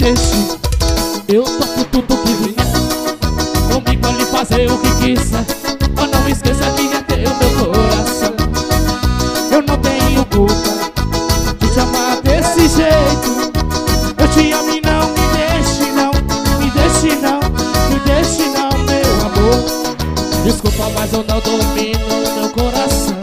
deixe, eu topo tudo que vier. Comigo ele fazer o que quiser, mas não esqueça que é teu meu coração. Eu não tenho culpa de te amar desse jeito. Eu te amo e não me deixe não, me deixe não, me deixe não, meu amor. Desculpa, mas eu não domino meu coração.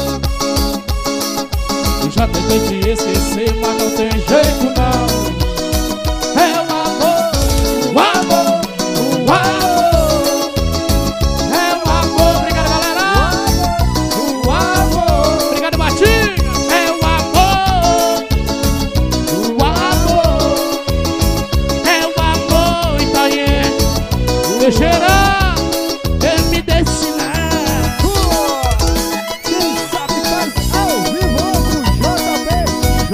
Eu já tentei te esquecer, mas não tem jeito não. É o amor, o amor, o amor. É o amor, obrigado galera. O amor, obrigado Matinha. É o amor, o amor. É o amor, Itaien. Teixeira, ele me destina. Quem sabe faz ao vivo com JB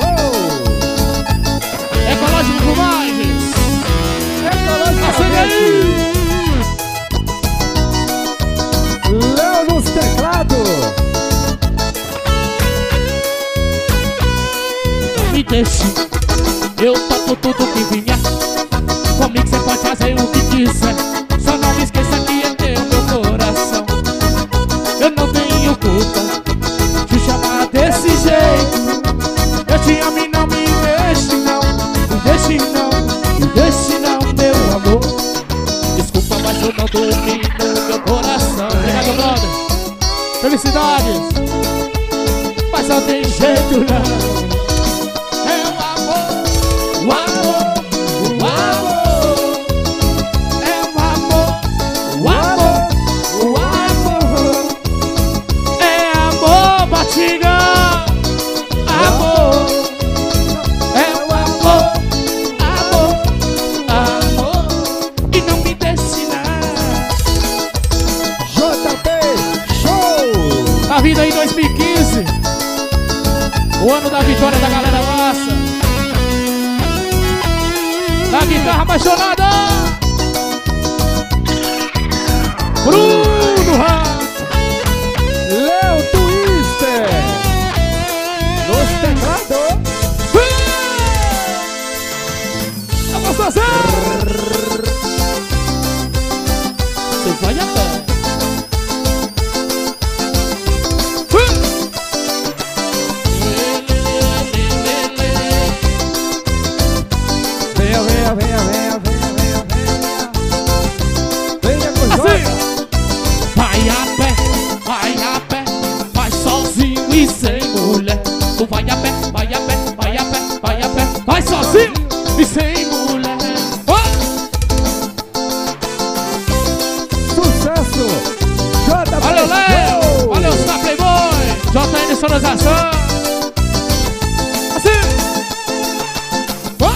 Show. Ecológico Filmagens. Ecológico Acende aí. Léo nos teclados. Me deixe, eu topo tudo que vier. Comigo você pode fazer o que quiser, só não me esqueça que é teu meu coração. Eu não tenho culpa de chamar desse jeito. Eu te amo e não me deixe não, me deixe não, me deixe não, meu amor. Desculpa, mas eu não domino meu coração. Obrigado, brother. Felicidades. Mas não tem jeito não. É o amor, o amor, o amor. É o amor, o amor, o amor. É amor, Batiga. Amor. É o amor, amor, amor. E não me deixe não. JB Show. A vida em 2015, o ano da vitória da galera massa, da guitarra apaixonada, Bruno Ramos. Léo Twister. Nos teclados. A gostosa. Você vai a pé. Venha, venha, venha, venha, venha, venha, venha. Venha com Assim. Jota. Vai a pé, vai sozinho e sem mulher. Tu vai a pé, vai a pé, vai a pé, vai a pé, vai sozinho e sem mulher. Sucesso. JB Valeu, Léo! Show. Valeu, Star Playboy! JN Sonorização! Assim! Ó!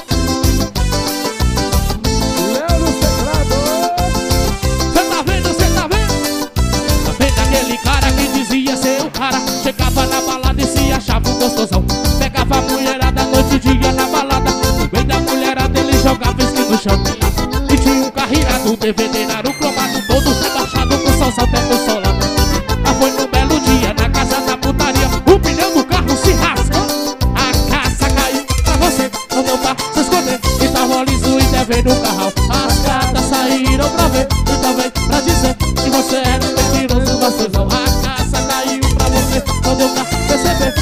Léo nos teclados. Cê tá vendo, cê tá vendo? Tá vendo aquele cara que dizia ser o cara? Chegava na balada e se achava um gostosão. Pegava a mulherada noite e dia na balada. No meio da mulherada ele jogava skin no chão. E tinha um carro irado, DVD era o cromado, todo rebaixado com solzão teto solado. Mas foi num belo dia na casa da putaria, o pneu do carro se rasgou. A caça caiu pra você, não deu pra se esconder. E tava liso e devendo o carro. As gatas saíram pra ver e também pra dizer que você era um mentiroso, vacilão. A caça caiu pra você, não deu pra perceber.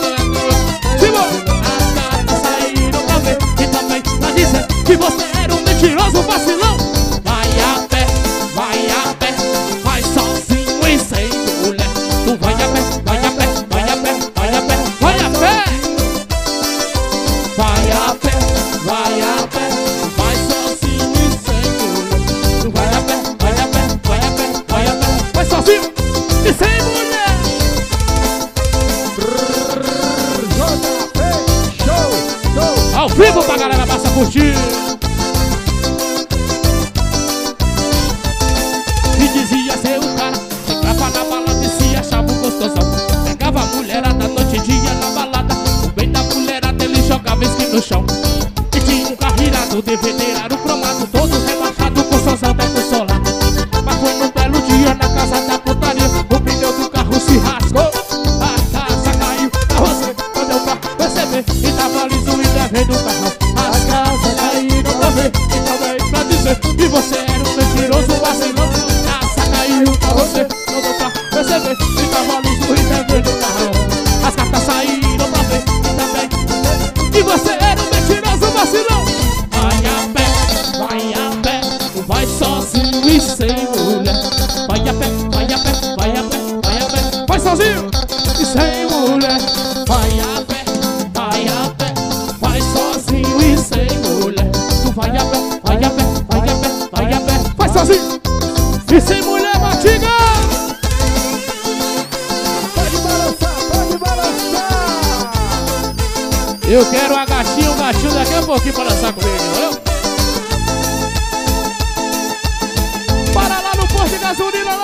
As gatas saíram pra ver e também pra dizer que você era um mentiroso, vacilão. Vai a pé, vai sozinho e sem mulher. Tu vai a pé, vai a pé, vai a pé, vai a pé, vai a pé. Vai a pé, vai a pé, vai sozinho e sem mulher. Tu vai a pé, vai a pé, vai a pé, vai a pé, vai sozinho e sem mulher. JB Show. Ao vivo pra galera massa curtir. E dizia ser o cara, chegava na balada e se achava um gostosão. Pegava a mulherada noite e dia na balada. No meio da mulherada ele jogava skin no chão. E tinha um carro irado, o DVD era o cromado, todo rebaixado com solzão teto solado. Mas foi num belo dia na casa da putaria, o pneu do carro se rasgou. A casa caiu pra você, não deu pra perceber. E tava liso e devendo o carro. As casas caíram ver. E você era um mentiroso vacilão. Casa caiu pra você, não deu pra perceber. E cavalos do Rio de Janeiro no carro. As cartas saíram pra ver também. E você era um mentiroso vacilão. Vai a pé, vai sozinho e sem mulher. Vai a pé, vai a pé, vai a pé, vai a pé. Vai sozinho e sem mulher. Vai a pé, vai a pé, vai sozinho e sem mulher. Tu vai a pé, vai a pé, vai a pé, vai a pé. Vai sozinho e sem mulher, Matiga. Pode balançar, pode balançar. Eu quero a gatinha, o gatinho daqui a pouquinho pra dançar comigo, valeu? Para lá no posto de gasolina,